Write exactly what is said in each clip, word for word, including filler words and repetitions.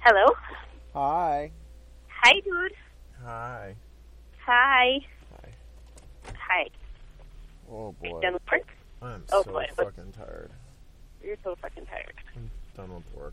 Hello? Hi. Hi, dude. Hi. Hi. Hi. Hi. Oh, boy. You done with work? I'm Oh, so boy. fucking tired. You're so fucking tired. I'm done with work.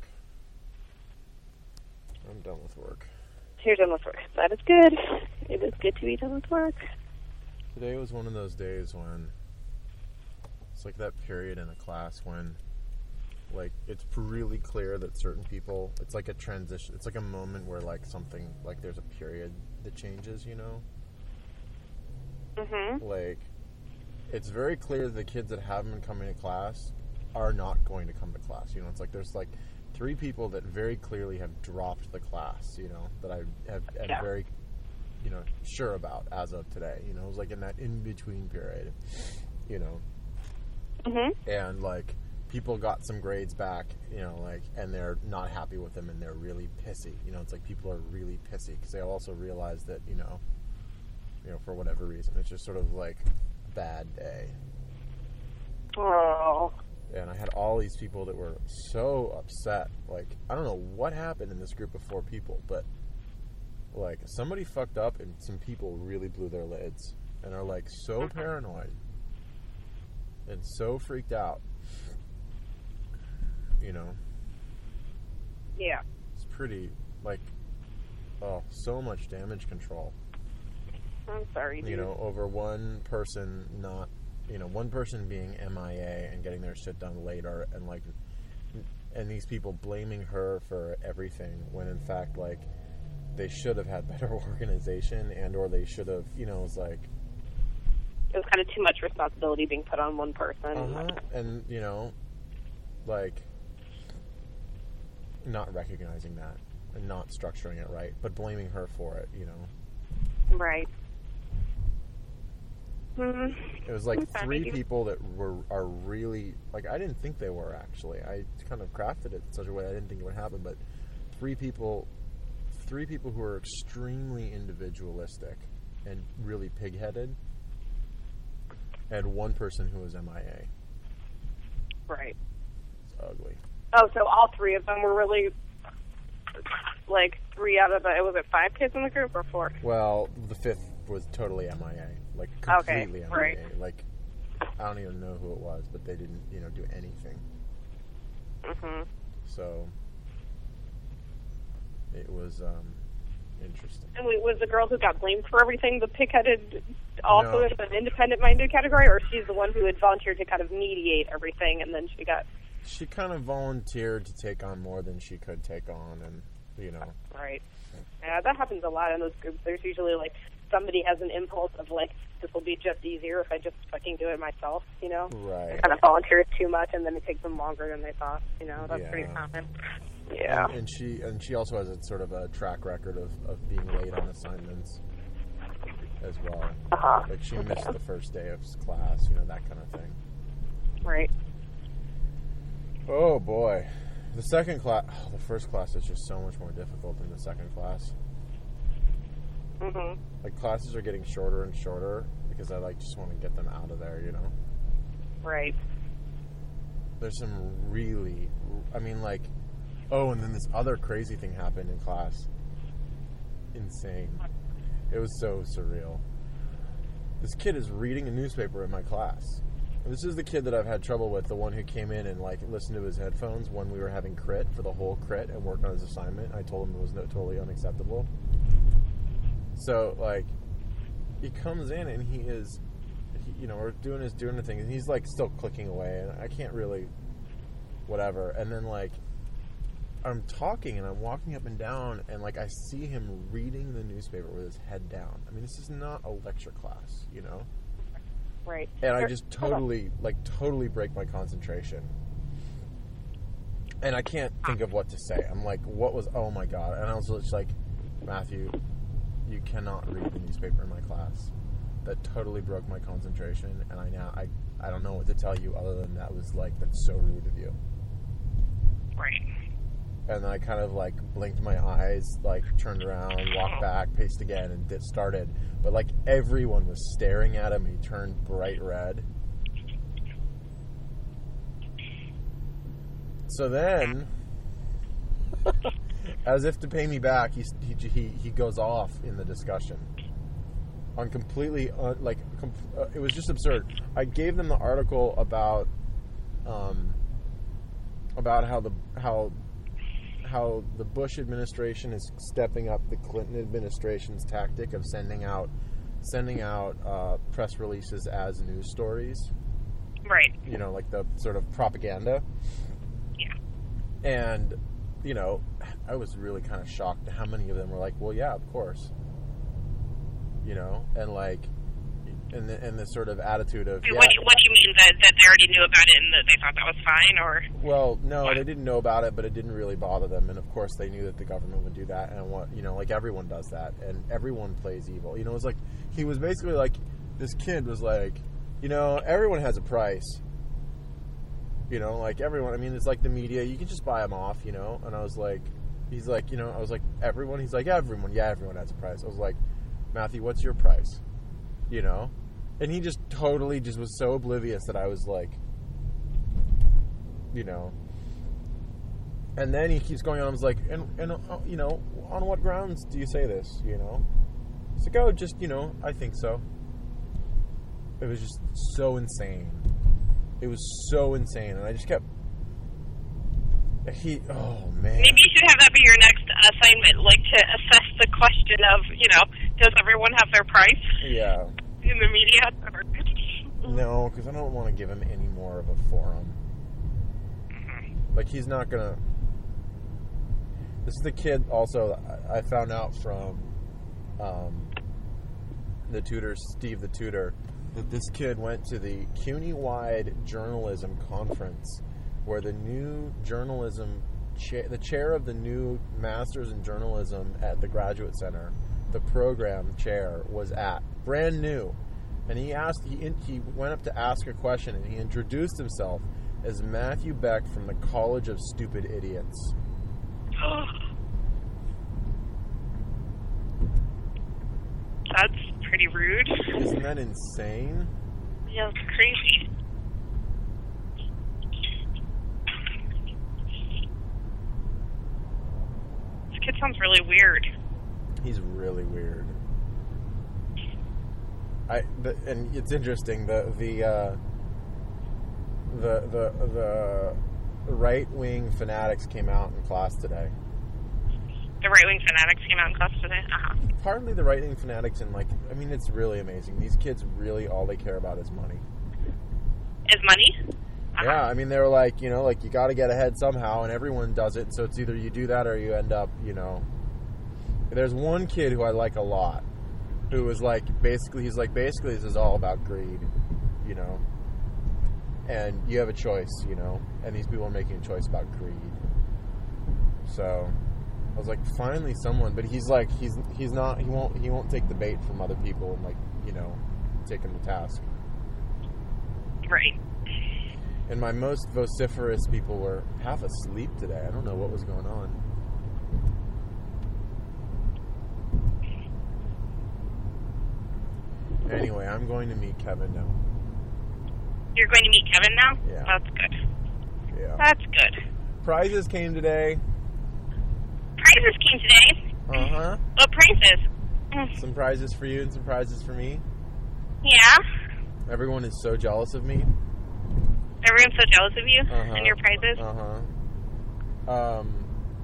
I'm done with work. You're done with work. That is good. It is good to be done with work. Today was one of those days when it's like that period in a class when like it's really clear that certain people, it's like a transition, it's like a moment where like something, like there's a period that changes, you know? Mm-hmm. Like, it's very clear that the kids that haven't been coming to class are not going to come to class, you know? It's like there's like three people that very clearly have dropped the class, you know, that I have am Yeah. very, you know, sure about as of today, you know? It was like in that in-between period, you know? Mm-hmm. And like people got some grades back, you know, like, and they're not happy with them and they're really pissy, you know? It's like people are really pissy because they also realize that, you know, you know, for whatever reason, it's just sort of like a bad day. Oh. And I had all these people that were so upset. Like, I don't know what happened in this group of four people, but like somebody fucked up and some people really blew their lids and are like so paranoid and so freaked out. You know? Yeah. It's pretty, like, oh, so much damage control. I'm sorry, dude. You know, over one person not, you know, one person being M I A and getting their shit done later, and like, and these people blaming her for everything when in fact, like, they should have had better organization and or they should have, you know, it's like, It was kind of too much responsibility being put on one person. uh-huh, and, you know, like, not recognizing that and not structuring it right, but blaming her for it, you know. Right. Mm-hmm. It was like I'm three sorry. people that were are really, like, I didn't think they were, actually. I kind of crafted it in such a way I didn't think it would happen, but three people, three people who are extremely individualistic and really pig-headed, and one person who was M I A. Right. It's ugly. Oh, so all three of them were really, like, three out of the, was it five kids in the group or four? Well, the fifth was totally M I A. Like, Okay, completely right. M I A. Like, I don't even know who it was, but they didn't, you know, do anything. Mm-hmm. So, it was, um, interesting. And wait, was the girl who got blamed for everything the pig-headed also No. in an independent-minded category, or she's the one who had volunteered to kind of mediate everything, and then she got... She kind of volunteered to take on more than she could take on, and, you know. Right. Yeah, that happens a lot in those groups. There's usually, like, somebody has an impulse of, like, this will be just easier if I just fucking do it myself, you know? Right. They kind of volunteer too much, and then it takes them longer than they thought, you know? That's Yeah. pretty common. Yeah. And, and she and she also has a sort of a track record of, of being late on assignments as well. Uh-huh. Like, she Okay. missed the first day of class, you know, that kind of thing. Right. Oh, boy. The second class, oh, the first class is just so much more difficult than the second class. Mm-hmm. Like, classes are getting shorter and shorter because I, like, just want to get them out of there, you know? Right. There's some really, I mean, like, oh, and then this other crazy thing happened in class. Insane. It was so surreal. This kid is reading a newspaper in my class. And this is the kid that I've had trouble with, the one who came in and, like, listened to his headphones when we were having crit for the whole crit and worked on his assignment. I told him it was no, totally unacceptable. So, like, he comes in and he is, he, you know, we're doing his doing the thing, and he's, like, still clicking away, and I can't really, whatever. And then, like, I'm talking and I'm walking up and down, and, like, I see him reading the newspaper with his head down. I mean, this is not a lecture class, you know? Right. And I Sure. just totally, like, totally break my concentration. And I can't think of what to say. I'm like, what was, oh my God. And I was just like, Matthew, you cannot read the newspaper in my class. That totally broke my concentration. And I now, I, I don't know what to tell you other than that was like, that's so rude of you. Right. And then I kind of, like, blinked my eyes, like, turned around, walked back, paced again, and it started. But, like, everyone was staring at him, and he turned bright red. So then, as if to pay me back, he he he, he goes off in the discussion on completely uh, like com- uh, it was just absurd. I gave them the article about um about how the how how the Bush administration is stepping up the Clinton administration's tactic of sending out sending out uh, press releases as news stories. Right. You know, like the sort of propaganda. Yeah. And, you know, I was really kind of shocked at how many of them were like, well, yeah, of course. You know, and like, in the, in this sort of attitude of, yeah, what, do you, what do you mean, that, that they already knew about it and that they thought that was fine, or? Well, no, what? They didn't know about it, but it didn't really bother them. And of course, they knew that the government would do that, and what, you know, like everyone does that, and everyone plays evil. You know, it was like, he was basically like, this kid was like, you know, everyone has a price. You know, like everyone, I mean, it's like the media, you can just buy them off, you know? And I was like, he's like, you know, I was like, everyone? He's like, everyone, yeah, everyone has a price. I was like, Matthew, what's your price? You know? And he just totally just was so oblivious that I was like, you know. And then he keeps going on, I was like, and, and uh, you know, on what grounds do you say this, you know? It's like, oh, just, you know, I think so. It was just so insane. It was so insane, and I just kept. He, oh man. Maybe you should have that be your next assignment, like to assess the question of, you know, does everyone have their price? Yeah. In the media. No, because I don't want to give him any more of a forum. Mm-hmm. Like, he's not gonna. This is the kid. Also, I found out from um, the tutor, Steve, the tutor, that this kid went to the CUNY-wide journalism conference, where the new journalism, cha- the chair of the new Masters in Journalism at the Graduate Center, the program chair, was at, brand new, and he asked, he in, he went up to ask a question, and he introduced himself as Matthew Beck from the College of Stupid Idiots. That's pretty rude. Isn't that insane? Yeah, it's crazy. This kid sounds really weird. He's really weird. I the, and it's interesting, the the uh, the the the right wing fanatics came out in class today. The right-wing fanatics came out in class today? Uh-huh. Partly the right-wing fanatics, and, like, I mean, it's really amazing. These kids really, all they care about is money. Is money? Uh-huh. Yeah, I mean, they were like, you know, like, you got to get ahead somehow, and everyone does it, so it's either you do that or you end up, you know. There's one kid who I like a lot, who was like, basically, he's like, basically, this is all about greed, you know. And you have a choice, you know, and these people are making a choice about greed. So I was like, finally someone, but he's like, he's he's not, he won't he won't take the bait from other people and, like, you know, take him to task. Right. And my most vociferous people were half asleep today. I don't know what was going on. Anyway, I'm going to meet Kevin now. You're going to meet Kevin now? Yeah. That's good. Yeah. That's good. Prizes came today. Prizes came today? Uh-huh. What prizes? Some prizes for you and some prizes for me. Yeah? Everyone is so jealous of me. Everyone's so jealous of you Uh-huh. and your prizes? Uh-huh. Um.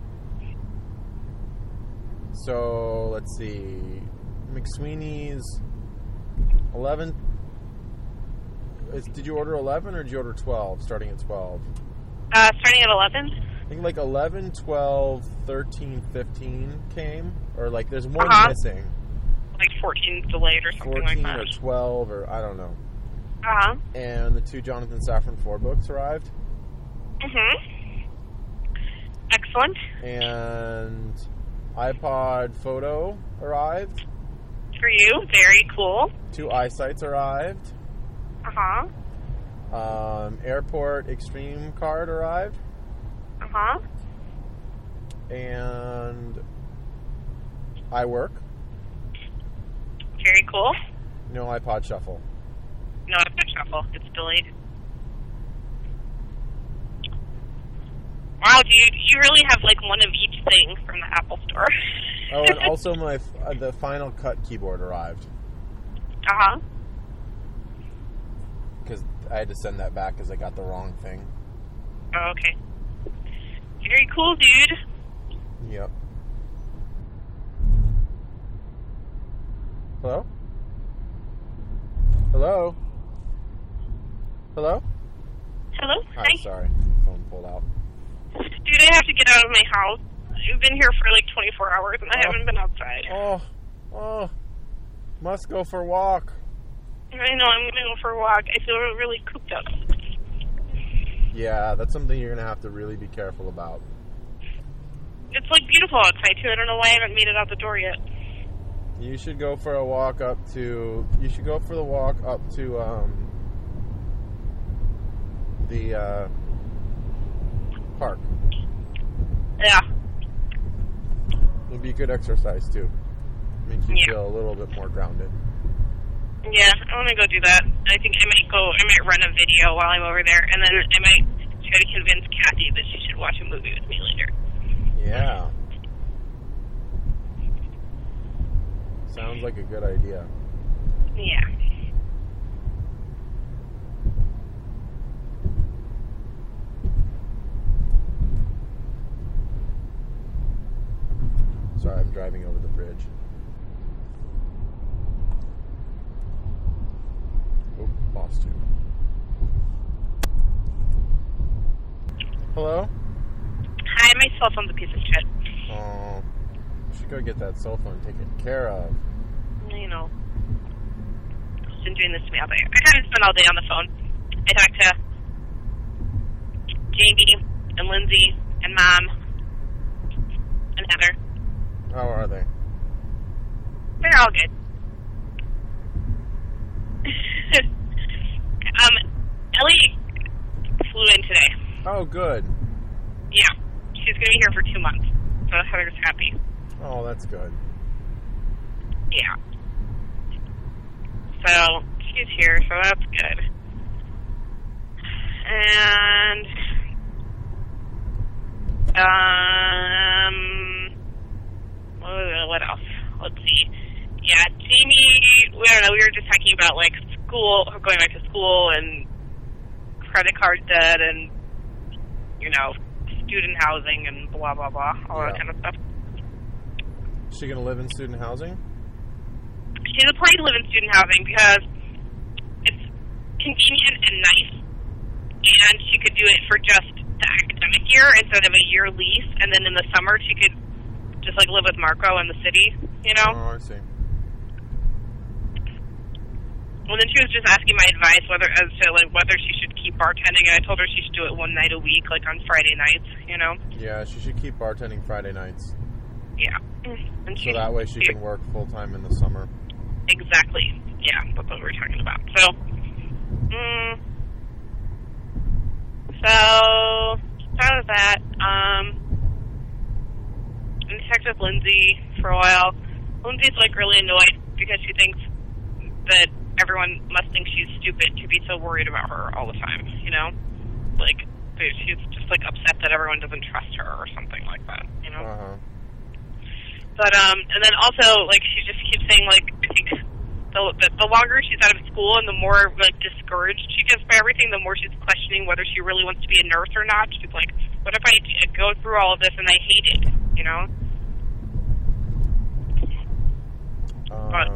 So, let's see. McSweeney's eleven. Is, did you order eleven or did you order twelve, starting at twelve? Uh, starting at eleven? I think like eleven, twelve, thirteen, fifteen came. Or like there's one Uh-huh. missing. Like fourteen delayed or something like fourteen that. or twelve or I don't know. Uh-huh. And the two Jonathan Safran Foer books arrived. Mm-hmm. Excellent. And iPod Photo arrived. For you, very cool. Two iSights arrived. Uh-huh. Um, Airport Extreme card arrived. Uh-huh. And iWork. Very cool. No iPod Shuffle. No, it's a shuffle. It's delayed. Wow, dude, you really have, like, one of each thing from the Apple Store. Oh, and also my uh, the Final Cut keyboard arrived. Uh-huh. Because I had to send that back because I got the wrong thing. Oh, okay. Very cool, dude. Yep. Hello? Hello? Hello? Hello? Hi, Hi. sorry. Phone pulled out. Dude, I have to get out of my house. I've been here for like twenty-four hours and I Oh. haven't been outside. Oh, oh. Must go for a walk. I know, I'm going to go for a walk. I feel really cooped up. Yeah, that's something you're going to have to really be careful about. It's like beautiful outside too. I don't know why I haven't made it out the door yet. You should go for a walk up to, you should go for the walk up to, um, the, uh, park. Yeah. It'll be good exercise too. Makes you Yeah. feel a little bit more grounded. Yeah, I want to go do that. I think I might go, I might run a video while I'm over there, and then I might try to convince Kathy that she should watch a movie with me later. Yeah. Sounds like a good idea. Yeah. Sorry, I'm driving over the bridge. Oh, lost you. Hello? Hi, my cell phone's a piece of shit. Oh, you should go get that cell phone taken care of. You know, she's been doing this to me all day. I kind of spent all day on the phone. I talked to Jamie and Lindsay and Mom and Heather. How are they? They're all good. um, Ellie flew in today. Oh, good. Yeah, she's going to be here for two months, so Heather's happy. Oh, that's good. Yeah. So, she's here, so that's good. And, um, what else? Let's see. Yeah, Jamie, we don't know, we were just talking about, like, school, going back to school and credit card debt and, you know, student housing and blah, blah, blah, all Yeah. that kind of stuff. Is she going to live in student housing? She's applying to live in student housing because it's convenient and nice, and she could do it for just the academic year instead of a year lease, and then in the summer she could just, like, live with Marco in the city, you know? Oh, I see. Well, then she was just asking my advice whether as to, like, whether she should keep bartending, and I told her she should do it one night a week, like on Friday nights, you know? Yeah, she should keep bartending Friday nights. Yeah. And So that way she can work full-time in the summer. Exactly. Yeah, that's what we were talking about. So, mm, so, proud of that. Um, I checked with Lindsay for a while. Lindsay's, like, really annoyed because she thinks that everyone must think she's stupid to be so worried about her all the time, you know? Like, she's just, like, upset that everyone doesn't trust her or something like that, you know? Uh-huh. But, um, and then also, like, she just keeps saying, like, I think the, the, the longer she's out of school and the more, like, discouraged she gets by everything, the more she's questioning whether she really wants to be a nurse or not. She's like, what if I go through all of this and I hate it, you know? Um, but,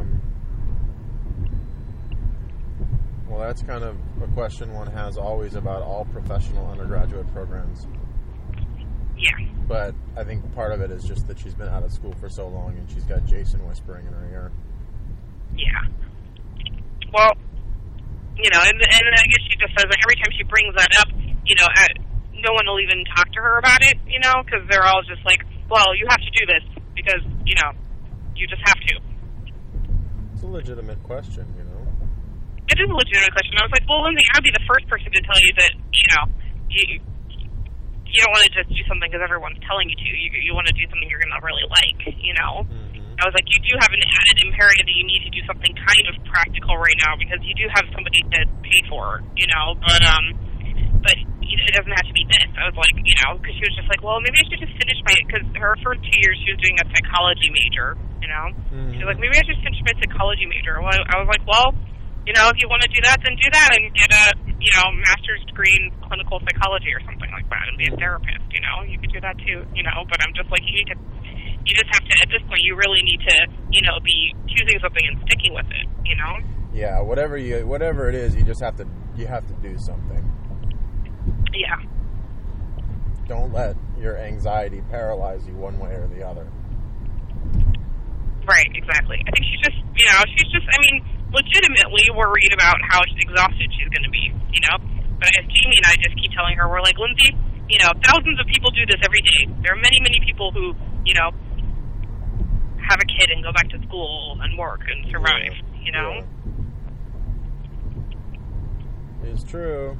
well, that's kind of a question one has always about all professional undergraduate programs. yeah. But I think part of it is just that she's been out of school for so long and she's got Jason whispering in her ear. Yeah. Well, you know, and, and I guess she just says that every time she brings that up, you know, uh, no one will even talk to her about it, you know, because they're all just like, well, you have to do this because, you know, you just have to. It's a legitimate question, you know? It is a legitimate question. I was like, well, Lindsay, I'd be the first person to tell you that, you know, you you don't want to just do something because everyone's telling you to. You you want to do something you're going to really like, you know? Mm-hmm. I was like, you do have an added imperative that you need to do something kind of practical right now because you do have somebody to pay for, you know? But, um, but it doesn't have to be this. I was like, you know, because she was just like, well, maybe I should just finish my, because her first two years she was doing a psychology major, you know. Mm-hmm. She was like, maybe I should finish my psychology major. Well, I was like, well, you know, if you want to do that, then do that and get a, you know, master's degree in clinical psychology or something like that and be a therapist, you know. You could do that too, you know, but I'm just like, you need to, you just have to, at this point, you really need to, you know, be choosing something and sticking with it, you know. Yeah, whatever you, whatever it is, you just have to, you have to do something. Yeah. Don't let your anxiety paralyze you one way or the other. Right, exactly. I think she's just, you know, she's just, I mean, legitimately worried about how exhausted she's going to be, you know? But as Jamie and I just keep telling her, we're like, Lindsay, you know, thousands of people do this every day. There are many, many people who, you know, have a kid and go back to school and work and survive, yeah. you know? Yeah. It's true.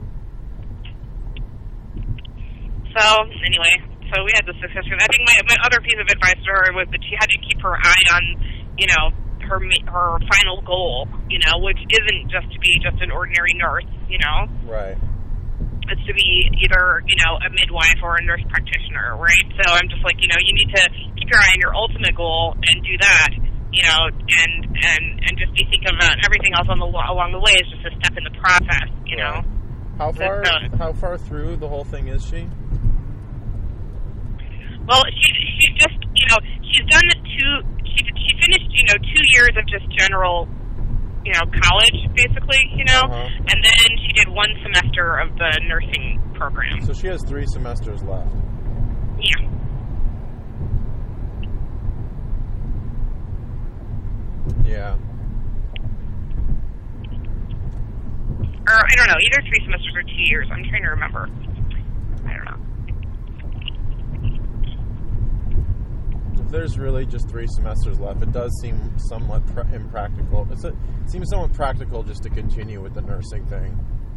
So, anyway, so we had this discussion. I think my, my other piece of advice to her was that she had to keep her eye on, you know, her her final goal, you know, which isn't just to be just an ordinary nurse, you know. Right. It's to be either, you know, a midwife or a nurse practitioner, right? So I'm just like, you know, you need to keep your eye on your ultimate goal and do that, you know, and and, and just be thinking about everything else on the along the way is just a step in the process, you right. know. How far uh, how far through the whole thing is she? Well, she she just, you know, she's done two, she, she finished, you know, two years of just general, you know, college, basically, you know, uh-huh. and then she did one semester of the nursing program. So she has three semesters left. Yeah. Yeah. Or, I don't know, either three semesters or two years. I'm trying to remember. I don't know. If there's really just three semesters left, it does seem somewhat pr- impractical. It's a, it seems somewhat practical just to continue with the nursing thing.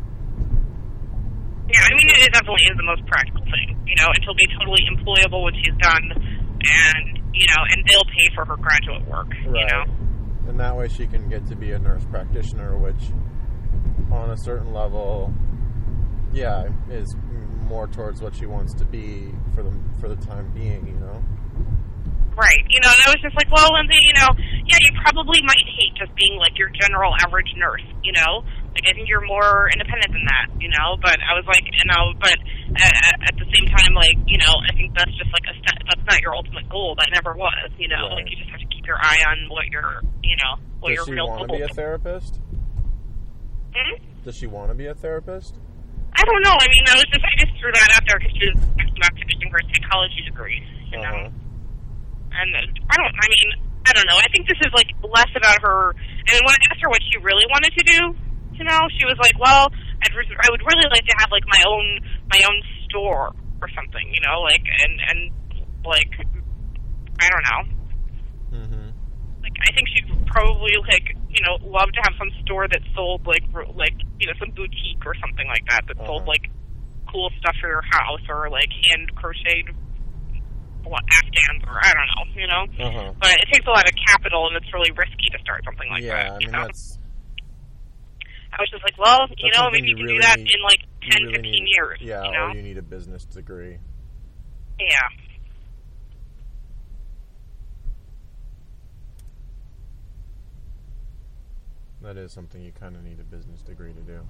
Yeah, I mean, it definitely is the most practical thing, you know, and she'll be totally employable when she's done, and, you know, and they'll pay for her graduate work, right. you know. And that way she can get to be a nurse practitioner, which, on a certain level, yeah, is more towards what she wants to be for the for the time being, you know. Right, you know, and I was just like, well, Lindsay, you know, yeah, you probably might hate just being like your general average nurse, you know. Like, I think you're more independent than that, you know. But I was like, you know, but at, at the same time, like, you know, I think that's just like a step. That's not your ultimate goal. That never was, you know. Right. Like, you just have to keep your eye on what your, you know, what Does your real goal is. Does she want to be a therapist? Hmm? Does she want to be a therapist? I don't know. I mean, I was just I just threw that out there because she was talking about finishing her psychology degree, you know. Uh-huh. And I don't. I mean, I don't know. I think this is like less about her. I mean, when I asked her what she really wanted to do, you know, she was like, "Well, I'd re- I would really like to have like my own my own store or something, you know, like and and like I don't know." Mm-hmm. Like, I think she'd probably like you know love to have some store that sold like like you know some boutique or something like that that uh-huh. sold like cool stuff for your house or like hand crocheted Afghans or I don't know, you know. Uh-huh. But it takes a lot of capital and it's really risky to start something like yeah, that. I mean, you know? that's. I was just like, well, you know, maybe you can really do that need, in like ten, really fifteen need, years. Yeah, you know? or you need a business degree. Yeah. That is something you kind of need a business degree to do.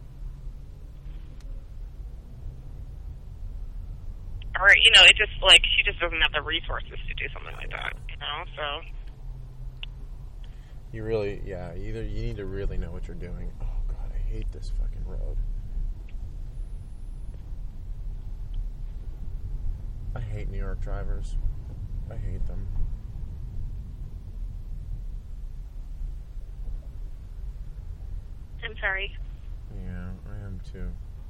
Or, you know, it just, like, she just doesn't have the resources to do something like that, you know, so. You really, yeah, either you need to really know what you're doing. Oh, God, I hate this fucking road. I hate New York drivers. I hate them. I'm sorry. Yeah, I am too.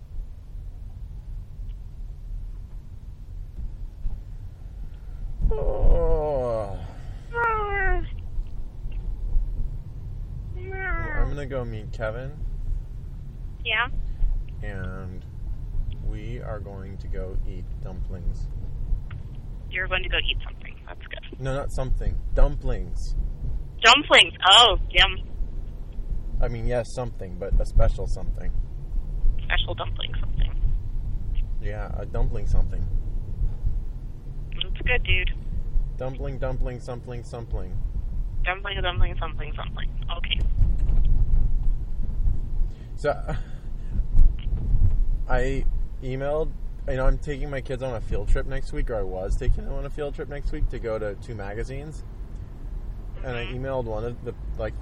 Oh. I'm gonna go meet Kevin. Yeah? And we are going to go eat dumplings. You're going to go eat something. That's good. No, not something. Dumplings. Dumplings. Oh, yum. I mean, yes, something, but a special something. Special dumpling something. Yeah, a dumpling something. It's good, dude. Dumpling, dumpling, something, something. Dumpling, dumpling, something, something. Okay. So, I emailed, you know, I'm taking my kids on a field trip next week, or I was taking them on a field trip next week to go to two magazines. Mm-hmm. And I emailed one of the, like,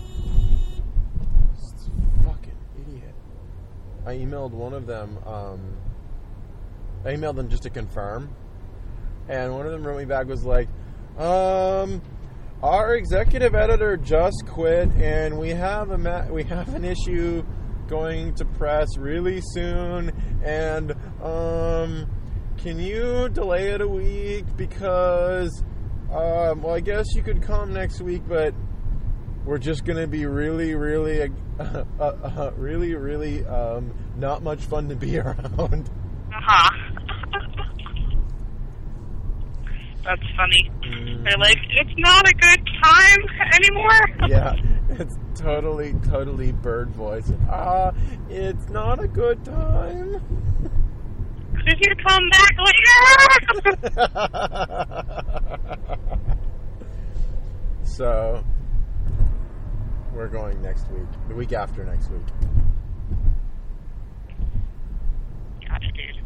fucking idiot. I emailed one of them, um, I emailed them just to confirm. And one of them wrote me back, was like, um, our executive editor just quit, and we have a ma- we have an issue going to press really soon, and um, can you delay it a week because, um, well, I guess you could come next week, but we're just going to be really, really, uh, uh, uh, really, really um, not much fun to be around. Uh-huh. That's funny. Mm. They're like, it's not a good time anymore. Yeah, it's totally, totally bird voice. Ah, uh, it's not a good time. Could you come back later? So, we're going next week. The week after next week. Gotcha, dude.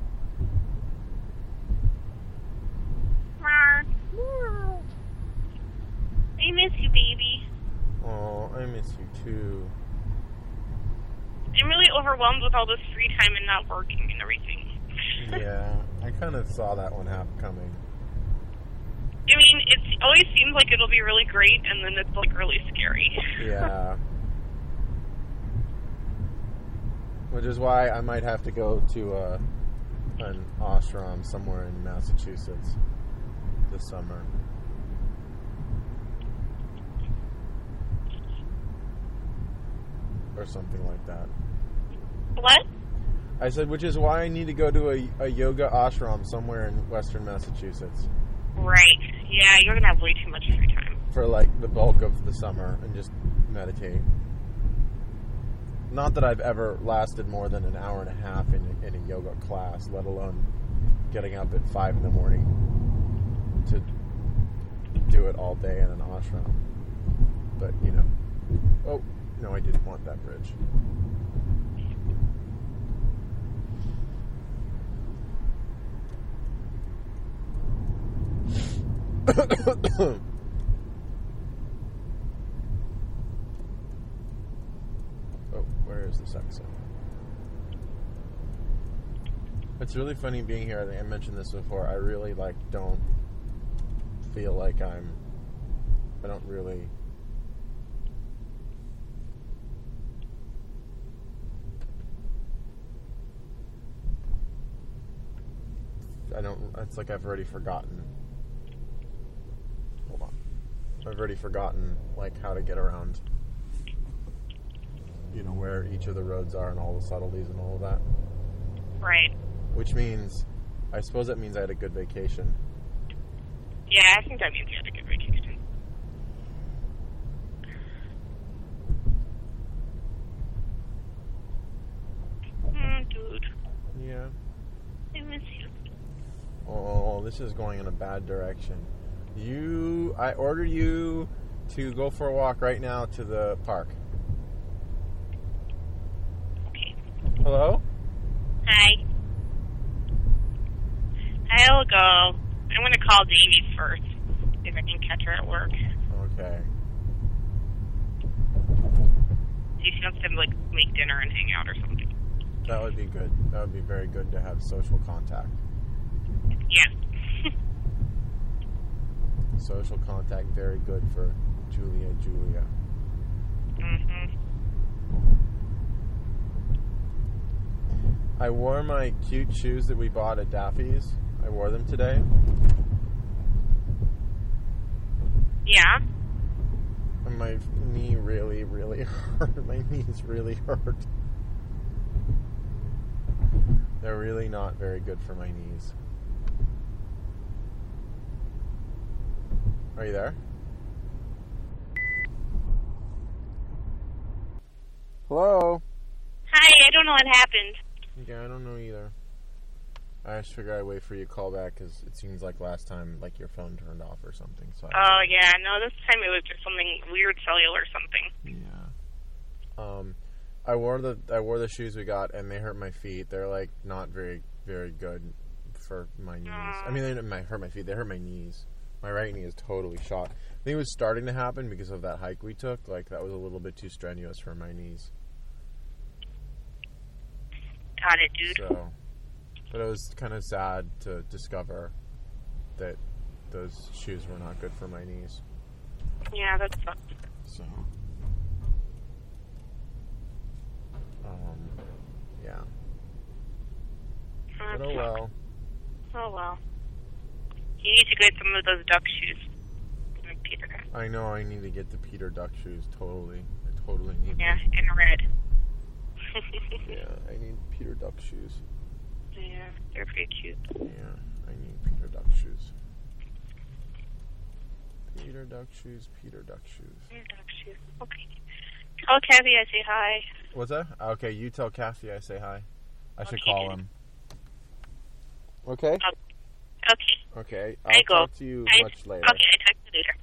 I miss you, baby. Oh, I miss you too. I'm really overwhelmed with all this free time and not working and everything. Yeah, I kind of saw that one happen coming. I mean, it always seems like it'll be really great, and then it's like really scary. Yeah. Which is why I might have to go to uh, an ashram somewhere in Massachusetts this summer. Or something like that. What? I said, which is why I need to go to a, a yoga ashram somewhere in western Massachusetts. Right. Yeah, you're going to have way too much free time. For, like, the bulk of the summer and just meditate. Not that I've ever lasted more than an hour and a half in a, in a yoga class, let alone getting up at five in the morning to do it all day in an ashram. But, you know. Oh, no, I didn't want that bridge. Oh, where is this exit? It's really funny being here. I think I mentioned this before. I really, like, don't feel like I'm... I don't really... I don't... It's like I've already forgotten... Hold on. I've already forgotten, like, how to get around... You know, where each of the roads are and all the subtleties and all of that. Right. Which means... I suppose that means I had a good vacation. Yeah, I think that means you had a good vacation. Mm, dude. Yeah. I miss you. Oh, this is going in a bad direction. You... I order you to go for a walk right now to the park. Okay. Hello? Hi. I'll go. I'm going to call Davey first, if I can catch her at work. Okay. See if she wants to, like, make dinner and hang out or something. That would be good. That would be very good to have social contact. Yeah. Social contact, very good for Julia Julia. Mm-hmm. I wore my cute shoes that we bought at Daffy's. I wore them today. Yeah? And my knee really, really hurt. My knees really hurt. They're really not very good for my knees. Are you there? Hello? Hi, I don't know what happened. Yeah, I don't know either. I just figured I'd wait for you to call back because it seems like last time, like, your phone turned off or something. So I Oh, yeah. No, this time it was just something weird cellular something. Yeah. Um, I wore the I wore the shoes we got, and they hurt my feet. They're, like, not very, very good for my knees. Uh, I mean, they didn't hurt my feet. They hurt my knees. My right knee is totally shot. I think it was starting to happen because of that hike we took. Like, that was a little bit too strenuous for my knees. got it, dude. So, but it was kind of sad to discover that those shoes were not good for my knees. Yeah, that sucks. So, um, yeah. That But oh sucks. well. Oh, well. You need to get some of those duck shoes. Peter. I know I need to get the Peter Duck shoes. Totally. I totally need Yeah, them. in red. Yeah, I need Peter Duck shoes. Yeah, they're pretty cute. Yeah, I need Peter Duck shoes. Peter Duck shoes, Peter Duck shoes. Peter Duck shoes. Okay. Tell Kathy I say hi. What's that? Okay, you tell Kathy I say hi. I should Okay. call him. Okay? Okay. Okay. I I'll go. talk to you I, much later. Okay, I talk to you later.